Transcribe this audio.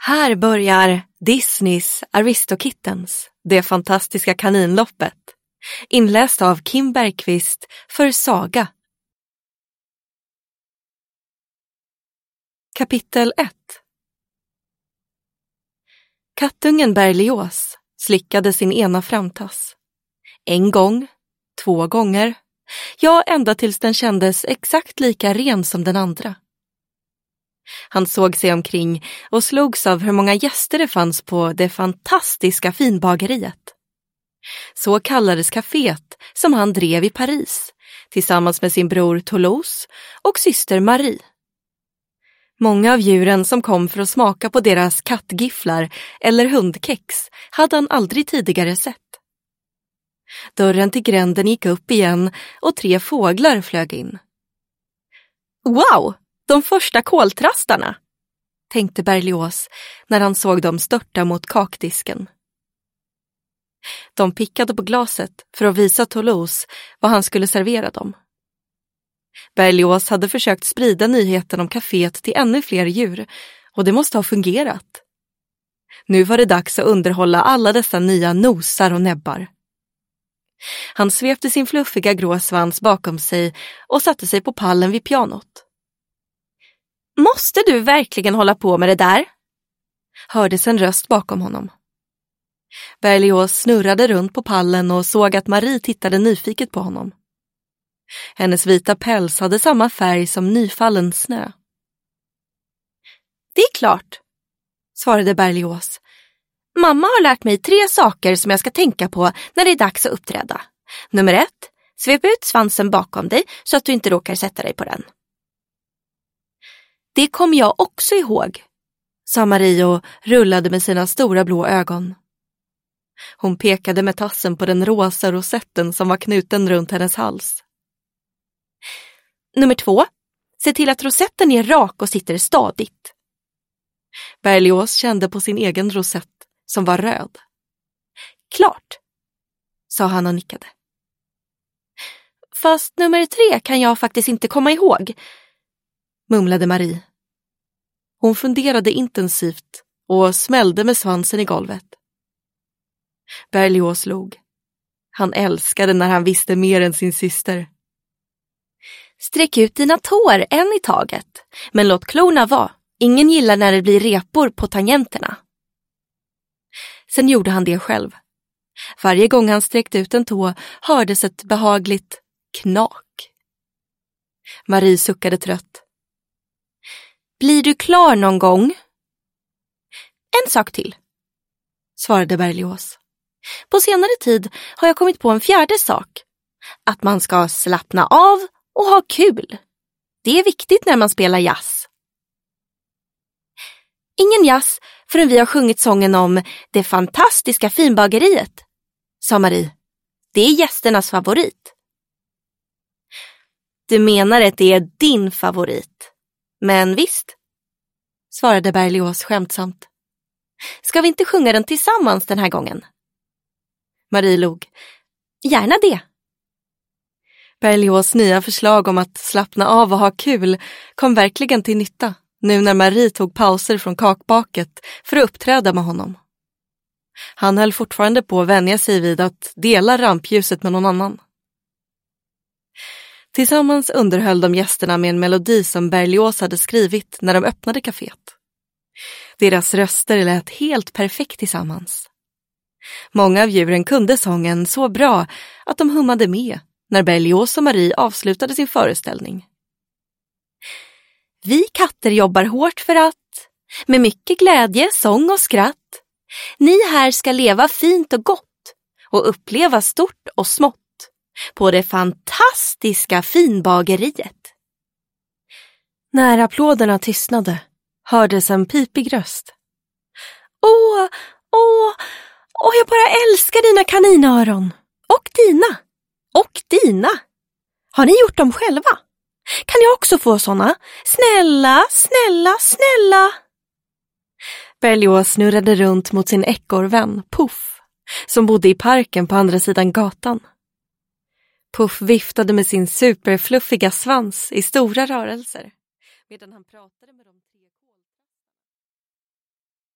Här börjar Disneys Aristokittens, det fantastiska kaninloppet, inläst av Kim Bergqvist för Saga. Kapitel 1. Kattungen Berlioz slickade sin ena framtass. En gång, 2 gånger, ja ända tills den kändes exakt lika ren som den andra. Han såg sig omkring och slogs av hur många gäster det fanns på det fantastiska finbageriet. Så kallades kaféet som han drev i Paris tillsammans med sin bror Toulouse och syster Marie. Många av djuren som kom för att smaka på deras kattgifflar eller hundkex hade han aldrig tidigare sett. Dörren till gränden gick upp igen och 3 fåglar flög in. Wow! De första koltrastarna, tänkte Berlioz när han såg dem störta mot kakdisken. De pickade på glaset för att visa Toulouse vad han skulle servera dem. Berlioz hade försökt sprida nyheten om kaféet till ännu fler djur och det måste ha fungerat. Nu var det dags att underhålla alla dessa nya nosar och näbbar. Han svepte sin fluffiga grå svans bakom sig och satte sig på pallen vid pianot. Måste du verkligen hålla på med det där? Hördes en röst bakom honom. Berlioz snurrade runt på pallen och såg att Marie tittade nyfiket på honom. Hennes vita päls hade samma färg som nyfallen snö. Det är klart, svarade Berlioz. Mamma har lärt mig 3 saker som jag ska tänka på när det är dags att uppträda. Nummer 1, svep ut svansen bakom dig så att du inte råkar sätta dig på den. Det kommer jag också ihåg, sa Marie och rullade med sina stora blå ögon. Hon pekade med tassen på den rosa rosetten som var knuten runt hennes hals. Nummer 2, se till att rosetten är rak och sitter stadigt. Berlioz kände på sin egen rosett som var röd. Klart, sa han och nickade. Fast nummer 3 kan jag faktiskt inte komma ihåg, mumlade Marie. Hon funderade intensivt och smällde med svansen i golvet. Berlioz log. Han älskade när han visste mer än sin syster. Sträck ut dina tår en i taget, men låt klorna vara. Ingen gillar när det blir repor på tangenterna. Sen gjorde han det själv. Varje gång han sträckte ut en tå hördes ett behagligt knak. Marie suckade trött. Blir du klar någon gång? En sak till, svarade Berlioz. På senare tid har jag kommit på en 4:e sak. Att man ska slappna av och ha kul. Det är viktigt när man spelar jazz. Ingen jazz förrän vi har sjungit sången om det fantastiska finbageriet, sa Marie. Det är gästernas favorit. Du menar att det är din favorit? Men visst, svarade Berlioz skämtsamt. Ska vi inte sjunga den tillsammans den här gången? Marie log. Gärna det. Berlioz nya förslag om att slappna av och ha kul kom verkligen till nytta nu när Marie tog pauser från kakbaket för att uppträda med honom. Han höll fortfarande på att vänja sig vid att dela rampljuset med någon annan. Tillsammans underhöll de gästerna med en melodi som Berlioz hade skrivit när de öppnade kaféet. Deras röster lät helt perfekt tillsammans. Många av djuren kunde sången så bra att de hummade med när Berlioz och Marie avslutade sin föreställning. Vi katter jobbar hårt för att, med mycket glädje, sång och skratt, ni här ska leva fint och gott och uppleva stort och smått på det fantastiska finbageriet. När applåderna tystnade hördes en pipig röst. Åh, jag bara älskar dina kaninöron. Och dina. Och dina. Har ni gjort dem själva? Kan jag också få såna? Snälla, snälla, snälla. Berlioz snurrade runt mot sin ekorrvän, Puff, som bodde i parken på andra sidan gatan. Puff viftade med sin superfluffiga svans i stora rörelser medan han pratade med dem.